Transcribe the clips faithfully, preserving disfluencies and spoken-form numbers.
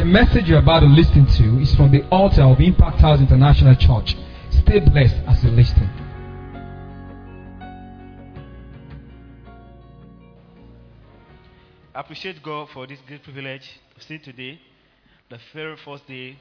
The message you're about to listen to is from the altar of Impact House International Church. Stay blessed as you listen. I appreciate God for this great privilege of seeing today, the very first day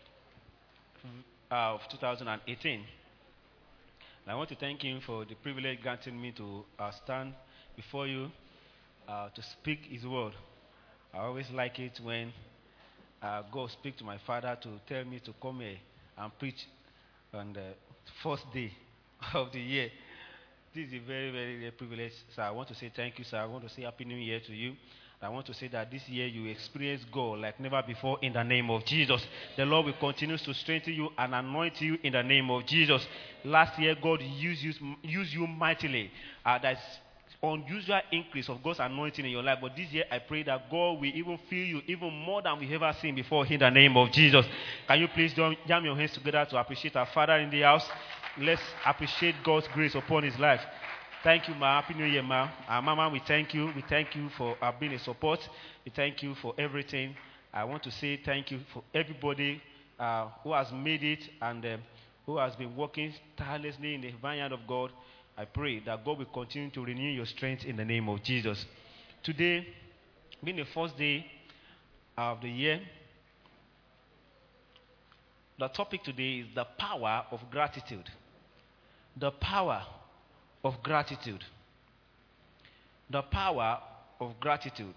of two thousand eighteen. And I want to thank Him for the privilege granting me to uh, stand before you uh, to speak His word. I always like it when Uh, God speak to my father to tell me to come here and preach on the first day of the year. This is a very, very rare privilege. So I want to say thank you, sir. I want to say Happy New Year to you. I want to say that this year you experience God like never before in the name of Jesus. The Lord will continue to strengthen you and anoint you in the name of Jesus. Last year, God used you, used you mightily. Uh, that's unusual increase of God's anointing in your life. But this year, I pray that God will even fill you even more than we've ever seen before in the name of Jesus. Can you please jam your hands together to appreciate our Father in the house? Let's appreciate God's grace upon his life. Thank you, ma. Happy New Year, ma. Uh, Mama, we thank you. We thank you for uh, being a support. We thank you for everything. I want to say thank you for everybody uh, who has made it and uh, who has been working tirelessly in the vineyard of God. I pray that God will continue to renew your strength in the name of Jesus. Today, being the first day of the year, the topic today is the power of gratitude. The power of gratitude. The power of gratitude.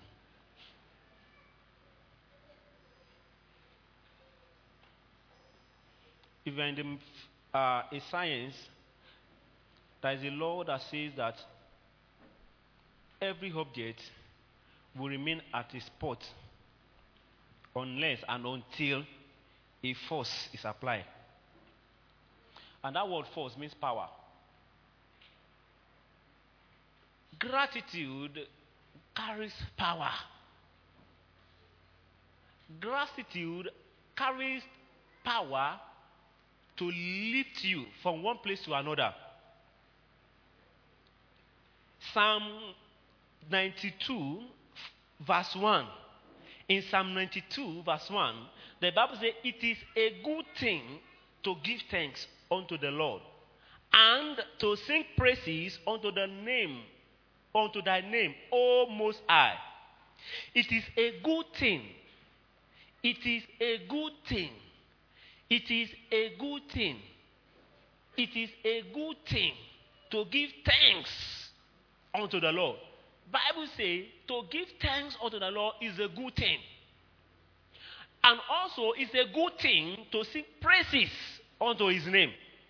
Even in the, uh, in science, there is a law that says that every object will remain at its spot unless and until a force is applied. And that word force means power. Gratitude carries power. Gratitude carries power to lift you from one place to another. Psalm ninety-two, verse one. In Psalm ninety-two, verse one, the Bible says, "It is a good thing to give thanks unto the Lord, and to sing praises unto the name, unto thy name, O Most High." It is a good thing. It is a good thing. It is a good thing. It is a good thing to give thanks unto the Lord. Bible says to give thanks unto the Lord is a good thing. And also it's a good thing to sing praises unto his name.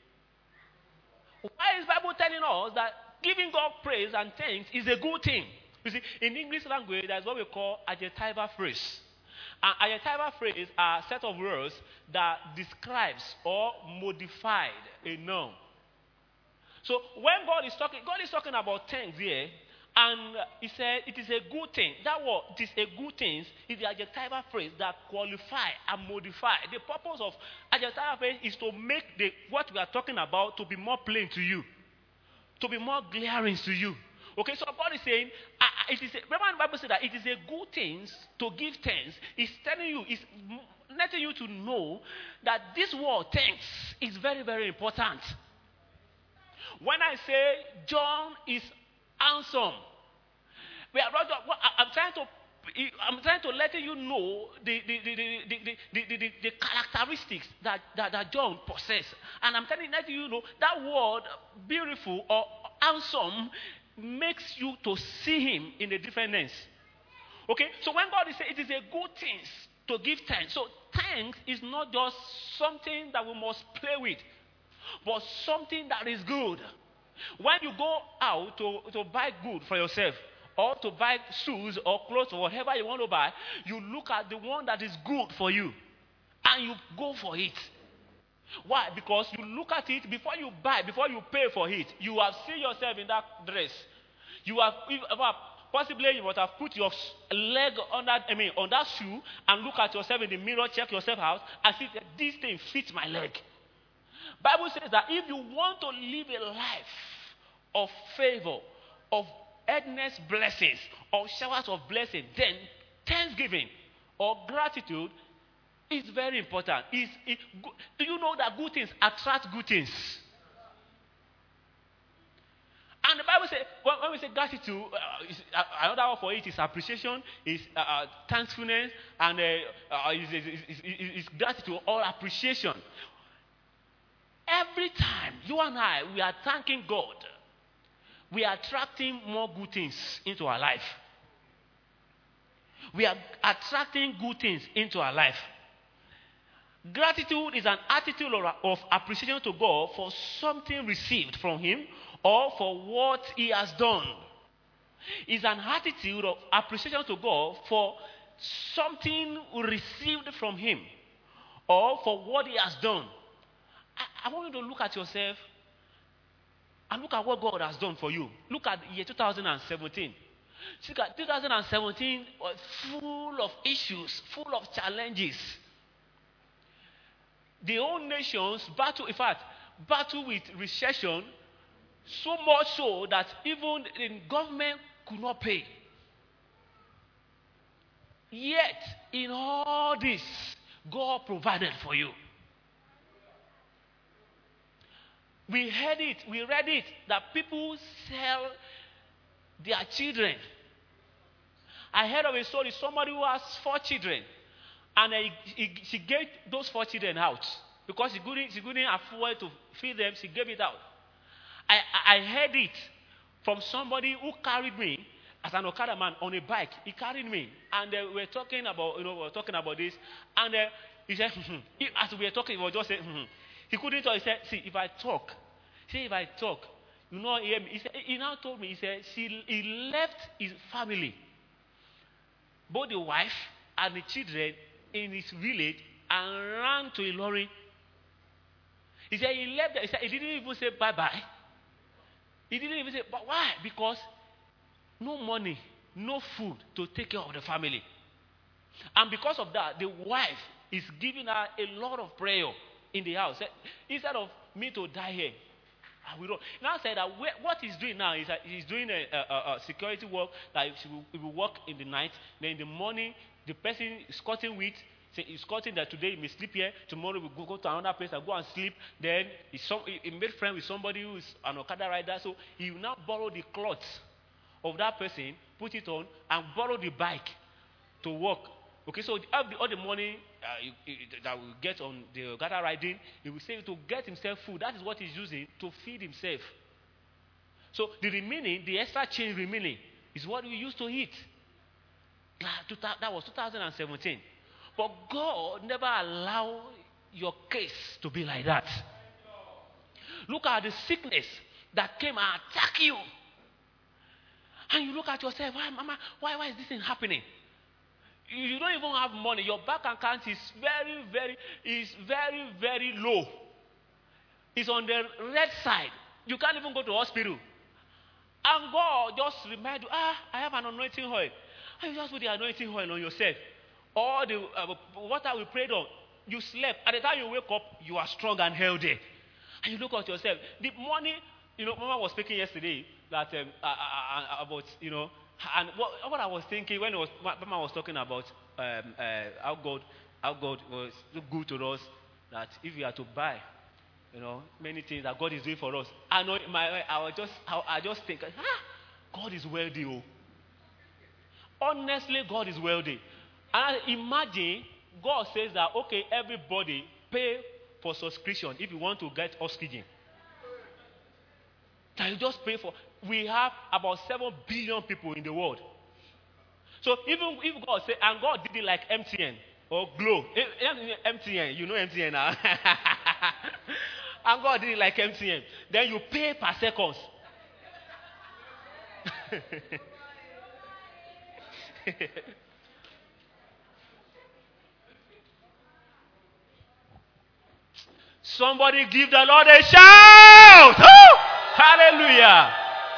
Why is Bible telling us that giving God praise and thanks is a good thing? You see, in English language, there's what we call adjectival phrase. An adjectival phrase are a set of words that describes or modified a noun. So when God is talking, God is talking about things here, and he said it is a good thing. That word, it is a good thing, is the adjectival phrase that qualify and modify. The purpose of adjectival phrase is to make the what we are talking about to be more plain to you, to be more glaring to you. Okay, so God is saying, uh, it is. A, remember the Bible said that it is a good thing to give thanks. It's telling you, it's letting you to know that this word thanks is very, very important. When I say John is handsome, we are, I'm trying to I'm trying to let you know the the the the, the, the, the, the characteristics that, that, that John possesses. And I'm telling letting you know that word beautiful or handsome makes you to see him in a different lens. Okay, so when God is saying it is a good thing to give thanks. So thanks is not just something that we must play with, but something that is good. When you go out to, to buy good for yourself, or to buy shoes or clothes or whatever you want to buy, you look at the one that is good for you, and you go for it. Why? Because you look at it before you buy, before you pay for it. You have seen yourself in that dress. You have possibly you would have put your leg on that, I mean, on that shoe, and look at yourself in the mirror, check yourself out, and see that this thing fits my leg. Bible says that if you want to live a life of favor, of endless blessings, or showers of blessing, then thanksgiving or gratitude It's very important. It's, it, do you know that good things attract good things? And the Bible says, when, when we say gratitude, uh, is, uh, another word for it is appreciation, is uh, uh, thankfulness, and uh, uh, is, is, is, is, is gratitude or appreciation. Every time you and I, we are thanking God, we are attracting more good things into our life. We are attracting good things into our life. Gratitude is an attitude of, of appreciation to God for something received from Him or for what He has done. It's an attitude of appreciation to God for something received from Him or for what He has done. I, I want you to look at yourself and look at what God has done for you. Look at the year two thousand seventeen. Look at two thousand seventeen was full of issues, full of challenges. The whole nations battle, in fact, battle with recession, so much so that even the government could not pay. Yet, in all this, God provided for you. We heard it, we read it, that people sell their children. I heard of a story, somebody who has four children, and uh, he, he, she gave those four children out. Because she couldn't, she couldn't afford to feed them, she gave it out. I, I, I heard it from somebody who carried me as an Okada man on a bike. He carried me, and uh, we were talking about, you know, we were talking about this, and uh, he said, hmm, he, as we were talking, he was just saying, hmm. He couldn't talk. He said, see, if I talk, see, if I talk, you know, hear me. He, said, he now told me, he said, she, he left his family, both the wife and the children in his village, and ran to Ilorin. He said he left. He said he didn't even say bye-bye. He didn't even say, but why? Because no money, no food to take care of the family. And because of that, the wife is giving her a lot of prayer in the house. Instead of me to die here, I will not. Now said that what he's doing now is that he's doing a, a, a security work that he will, he will work in the night. Then in the morning, the person is cutting wheat. He's cutting that today he may sleep here. Tomorrow we will go to another place and go and sleep. Then he, some, he made friends with somebody who is an Okada rider. So he will now borrow the clothes of that person, put it on, and borrow the bike to work. Okay, so all the, all the money uh, he, he, that will get on the Okada riding, he will save to get himself food. That is what he's using to feed himself. So the remaining, the extra change remaining, is what we used to eat. That was two thousand seventeen. But God never allowed your case to be like that. Look at the sickness that came and attacked you. And you look at yourself, why, Mama, why, why is this thing happening? You, you don't even have money. Your bank account is very, very, is very, very low. It's on the red side. You can't even go to hospital. And God just remind you, ah, I have an anointing oil. And you just put the anointing oil on yourself. Or the uh, water we prayed on, you slept. At the time you wake up, you are strong and healthy. And you look at yourself. The morning, you know, Mama was speaking yesterday that um, uh, uh, about, you know, and what, what I was thinking when it was, Mama was talking about um, uh, how God, how God was so good to us, that if we are to buy, you know, many things that God is doing for us. I know my, I was just, I, I just think, ah, God is wealthy. Oh. Honestly, God is wealthy. And imagine God says that, okay, everybody pay for subscription if you want to get oxygen. Can you just pay for? We have about seven billion people in the world. So even if God said, and God did it like M T N or Glo, M T N, you know M T N now. And God did it like M T N. Then you pay per seconds. Somebody give the Lord a shout! Oh, hallelujah!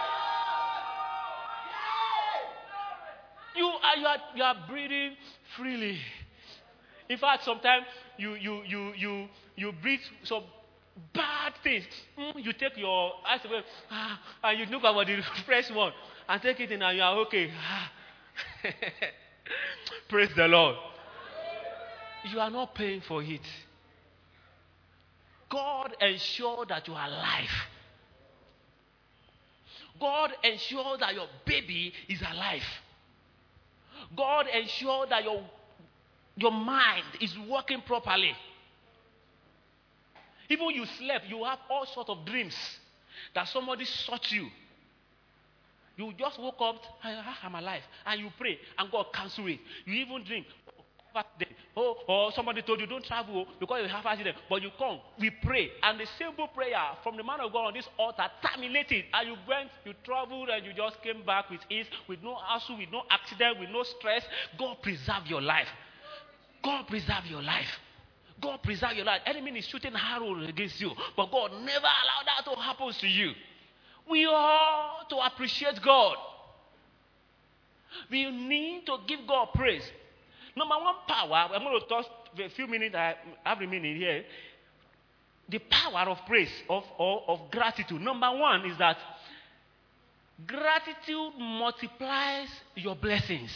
You are, you, are, you are breathing freely. In fact, sometimes you you you you you breathe some bad things. Mm, you take your eyes away ah, and you look at the fresh one and take it in and you are okay. Praise the Lord. you are not paying for it. God ensure that you are alive. God ensure that your baby is alive. God ensure that your, your mind is working properly. Even you slept, you have all sorts of dreams that somebody sought you. You just woke up, I'm alive, and you pray, and God cancel it. You even dream, oh, or somebody told you don't travel because you have accident, but you come, we pray, and the simple prayer from the man of God on this altar terminated, and you went, you traveled, and you just came back with ease, with no hassle, with no accident, with no stress. God preserve your life. God preserve your life. God preserve your life. Enemy is shooting arrows against you, but God never allowed that to happen to you. We ought to appreciate God. We need to give God praise. Number one power, I'm going to talk a few minutes, I have a minute here. The power of praise, of, of, of gratitude. Number one is that gratitude multiplies your blessings.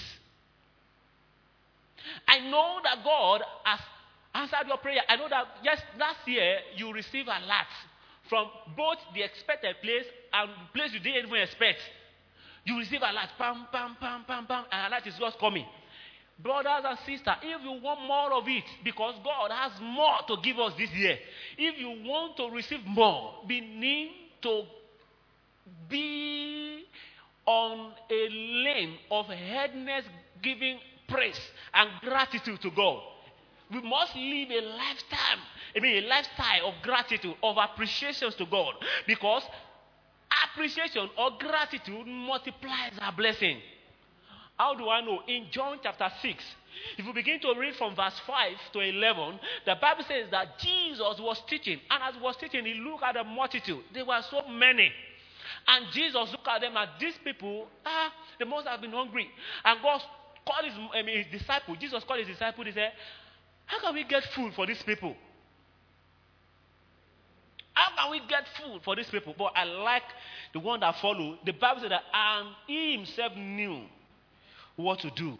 I know that God has answered your prayer. I know that yes, last year you received a lot from both the expected place and the place you didn't even expect. You receive a lot, pam, pam, pam, pam, pam, and a lot is just coming. Brothers and sisters, if you want more of it, because God has more to give us this year, if you want to receive more, we need to be on a lane of headness giving praise and gratitude to God. We must live a lifetime, I mean a lifestyle of gratitude, of appreciation to God. Because appreciation or gratitude multiplies our blessing. How do I know? In John chapter six, if we begin to read from verse five to eleven, the Bible says that Jesus was teaching. And as he was teaching, he looked at the multitude. There were so many. And Jesus looked at them, and these people, ah, they must have been hungry. And God called his, I mean, his disciple. Jesus called his disciple. He said, how can we get food for these people? How can we get food for these people? But I like the one that followed. The Bible said that, and he himself knew what to do.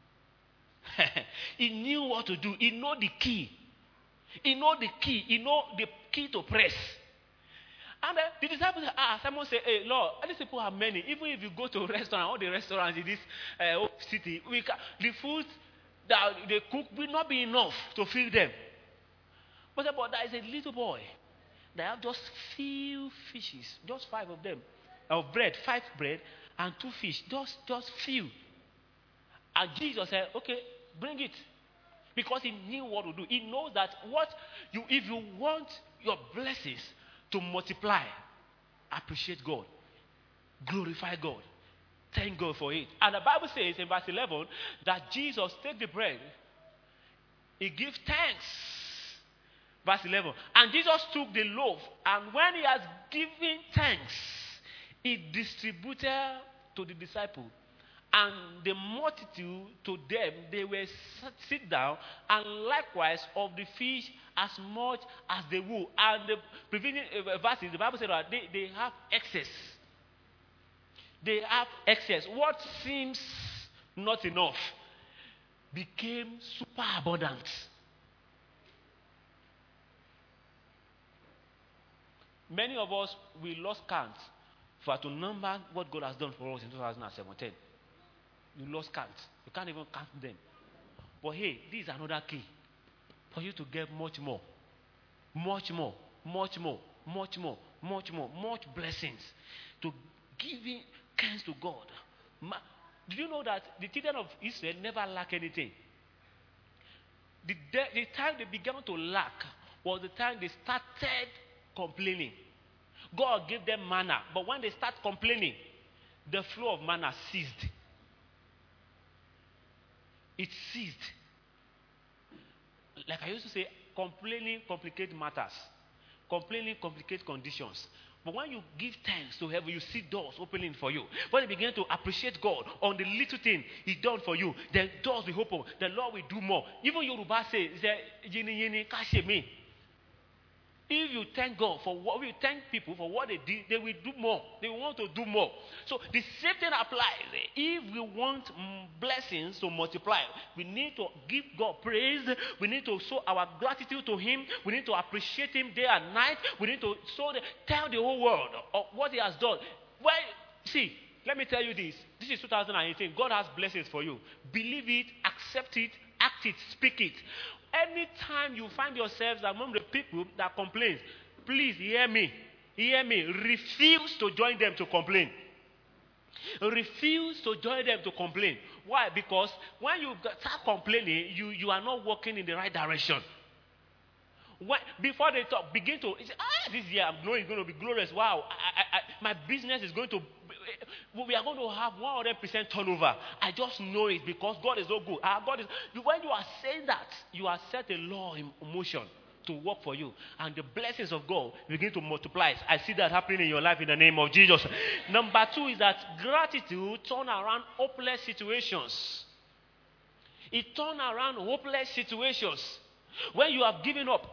He knew what to do. He know the key. He know the key. He know the key to press. And uh, the disciples asked, Simon said, hey, Lord, these people are many. Even if you go to a restaurant, all the restaurants in this uh, city, we can, the food that they cook will not be enough to feed them. But, but there is a little boy. They have just few fishes, just five of them, of bread, five bread, and two fish, just, just few. And Jesus said, okay, bring it. Because he knew what to do. He knows that what you, if you want your blessings to multiply, appreciate God, glorify God, thank God for it. And the Bible says in verse eleven that Jesus take the bread, he gives thanks. Verse eleven. And Jesus took the loaf, and when he has given thanks, he distributed to the disciples. And the multitude to them, they were sit down, and likewise of the fish as much as they would. And the previous verses, the Bible said that they, they have excess. They have excess. What seems not enough became super abundant. Many of us, we lost count for to number what God has done for us in two thousand seventeen. You lost count. You can't even count them. But hey, this is another key for you to get much more, much more, much more, much more, much more, much blessings. To giving thanks to God. Did you know that the children of Israel never lack anything? The, the time they began to lack was the time they started complaining. God gave them manna, but when they start complaining, the flow of manna ceased. It ceased. Like I used to say, complaining complicates matters. Complaining complicates conditions. But when you give thanks to heaven, you see doors opening for you. When you begin to appreciate God on the little thing He done for you, then doors will open. The Lord will do more. Even Yoruba say, "Yini yini kashe me." If you thank God for what you thank people for what they did, they will do more. They will want to do more. So the same thing applies. If we want mm, blessings to multiply, we need to give God praise. We need to show our gratitude to Him. We need to appreciate Him day and night. We need to show the, tell the whole world of what He has done. Well, see, let me tell you this. This is two thousand eighteen. God has blessings for you. Believe it, accept it, act it, speak it. Anytime you find yourselves among the people that complain, please hear me. Hear me. Refuse to join them to complain. Refuse to join them to complain. Why? Because when you start complaining, you, you are not walking in the right direction. When, before they talk, begin to say, ah, this year I know it's going to be glorious. Wow, I, I, I, my business is going to, we are going to have one hundred percent turnover. I just know it because God is so good. Our God is, when you are saying that, you are set a law in motion to work for you. And the blessings of God begin to multiply. I see that happening in your life in the name of Jesus. Number two is that gratitude turns around hopeless situations. It turns around hopeless situations. When you have given up,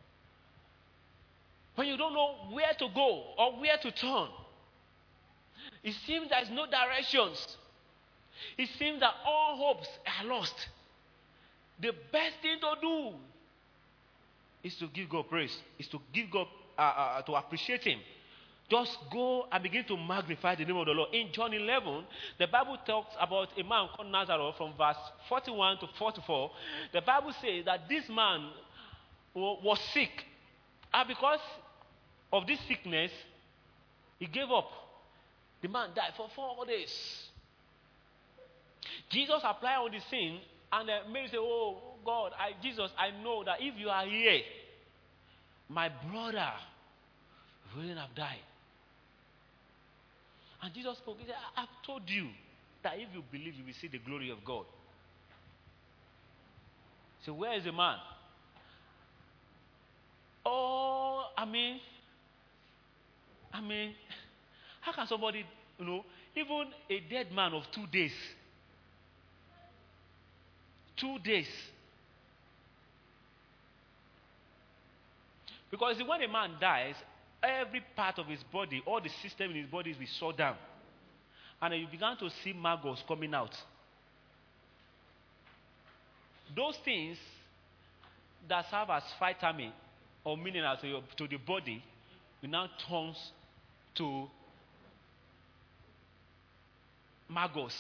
when you don't know where to go or where to turn, it seems there is no directions. It seems that all hopes are lost. The best thing to do is to give God praise, is to give God, uh, uh, to appreciate Him. Just go and begin to magnify the name of the Lord. In John eleven, the Bible talks about a man called Nazareth from verse forty-one to forty-four. The Bible says that this man was sick. And because of this sickness, he gave up. The man died for four days. Jesus applied on the scene and uh, Mary said, oh God, I, Jesus, I know that if you are here, my brother wouldn't have died. And Jesus spoke. He said, I've told you that if you believe, you will see the glory of God. So where is the man? Oh, I mean, I mean, how can somebody, you know, even a dead man of two days, two days. Because when a man dies, every part of his body, all the system in his body will shut down. And you began to see maggots coming out. Those things that serve as vitamin or mineral to, your, to the body will now turn to maggots.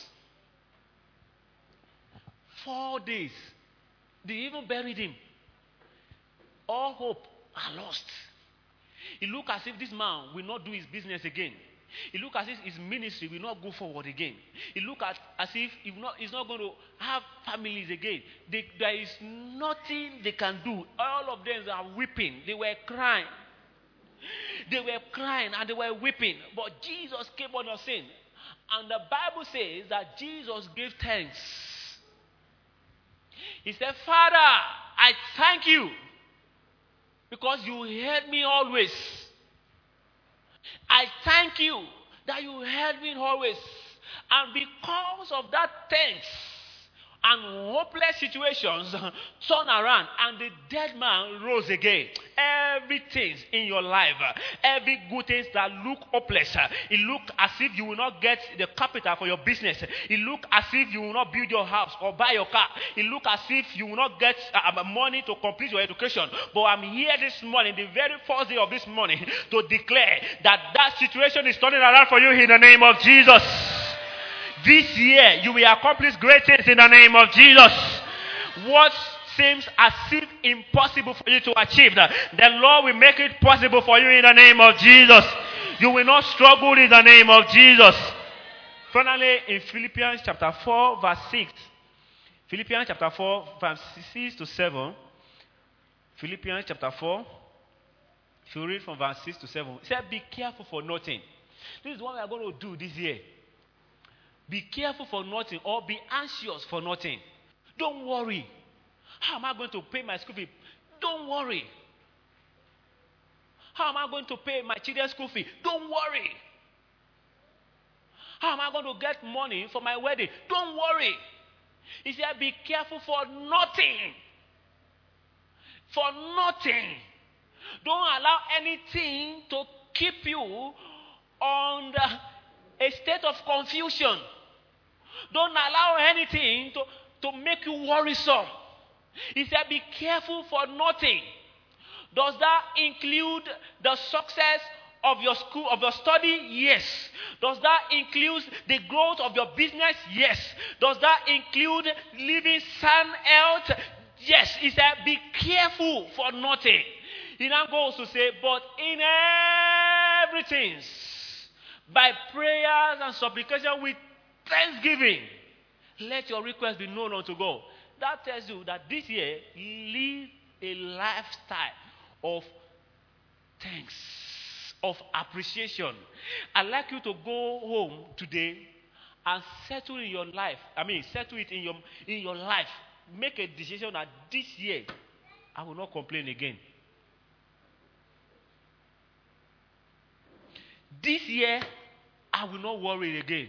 Four days. They even buried him. All hope are lost. It looked as if this man will not do his business again. It looked as if his ministry will not go forward again. It looked as, as if he's not, he's not going to have families again. They, there is nothing they can do. All of them are weeping. They were crying. They were crying and they were weeping. But Jesus came on the scene. And the Bible says that Jesus gave thanks. He said, Father, I thank you because you heard me always. I thank you that you heard me always. And because of that thanks and hopeless situations turn around and the dead man rose again. Everything in your life, every good thing that look hopeless, it look as if you will not get the capital for your business. It look as if you will not build your house or buy your car. It look as if you will not get uh, money to complete your education. But I'm here this morning, the very first day of this morning, to declare that that situation is turning around for you in the name of Jesus. This year, you will accomplish great things in the name of Jesus. What seems as if impossible for you to achieve, the Lord will make it possible for you in the name of Jesus. You will not struggle in the name of Jesus. Finally, in Philippians chapter four, verse six. Philippians chapter four, verse six to seven. Philippians chapter four. If you read from verse six to seven, it said, be careful for nothing. This is what we are going to do this year. Be careful for nothing or be anxious for nothing. Don't worry. How am I going to pay my school fee? Don't worry. How am I going to pay my children's school fee? Don't worry. How am I going to get money for my wedding? Don't worry. He said, be careful for nothing. For nothing. Don't allow anything to keep you on the, a state of confusion. Don't allow anything to, to make you worrisome. He said, be careful for nothing. Does that include the success of your school, of your study? Yes. Does that include the growth of your business? Yes. Does that include living sound health? Yes. He said, be careful for nothing. He now goes to say, but in everything, by prayers and supplication with thanksgiving, let your request be known unto God. That tells you that this year, live a lifestyle of thanks, of appreciation. I'd like you to go home today and settle in your life. I mean, settle it in your in your life. Make a decision that this year, I will not complain again. This year, I will not worry again.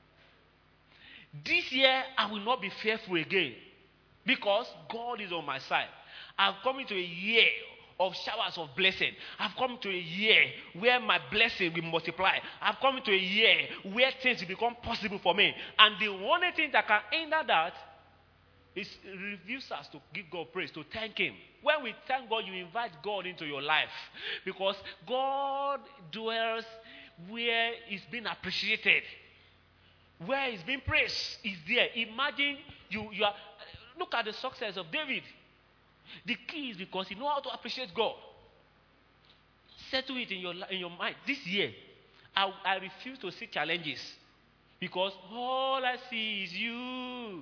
This year, I will not be fearful again. Because God is on my side. I've come into a year of showers of blessing. I've come to a year where my blessing will multiply. I've come into a year where things will become possible for me. And the only thing that can hinder that is refusals to give God praise, to thank Him. When we thank God, you invite God into your life. Because God dwells where He's been appreciated. Where He's been praised is there. Imagine you, you are... Look at the success of David. The key is because he knows how to appreciate God. Settle it in your in your mind. This year, I, I refuse to see challenges. Because all I see is you.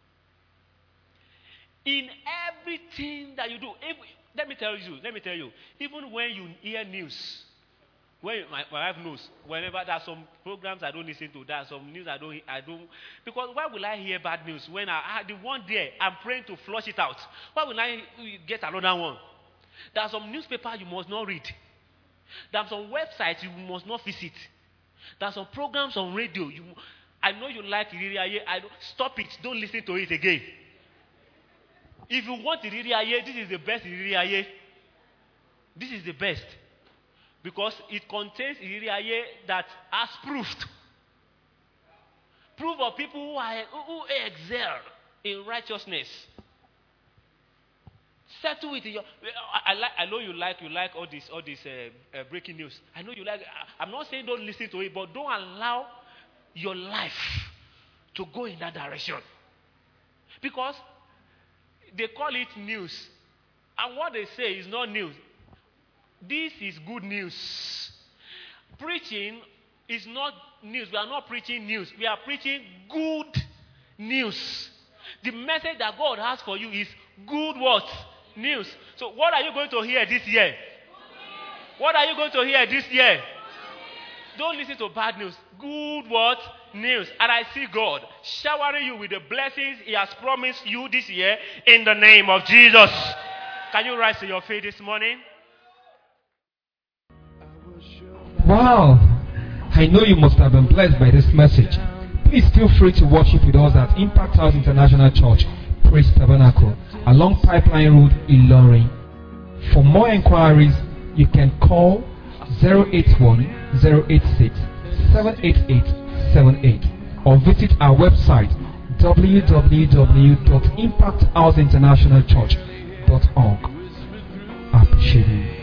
In everything that you do, if, let me tell you, let me tell you, even when you hear news, when my, my wife knows, whenever there are some programs I don't listen to, there are some news I don't, I don't, because why will I hear bad news when I, I the one there, I'm praying to flush it out? Why will I get another one? There are some newspaper you must not read. There are some websites you must not visit. There are some programs on radio. You, I know you like Iriri Aye. I don't, stop it. Don't listen to it again. If you want Iriri Aye, this is the best Iriri Aye. This is the best. Because it contains Iriri Aye that has proved. Proof of people who, are, who excel in righteousness. Settle it in your. I, I, like, I know you like you like all this all this uh, uh, breaking news. I know you like. I'm not saying don't listen to it, but don't allow your life to go in that direction. Because they call it news, and what they say is not news. This is good news. Preaching is not news. We are not preaching news. We are preaching good news. The message that God has for you is good what? News. So what are you going to hear this year? What are you going to hear this year? Don't listen to bad news. Good what? News. And I see God showering you with the blessings He has promised you this year in the name of Jesus. Can you rise to your feet this morning? Wow! I know you must have been blessed by this message. Please feel free to worship with us at Impact House International Church, Praise Tabernacle, along Pipeline Road, Ilorin. For more inquiries, you can call zero eight one, zero eight six, seven eight eight seven eight or visit our website w w w dot impact house international church dot org. I appreciate you.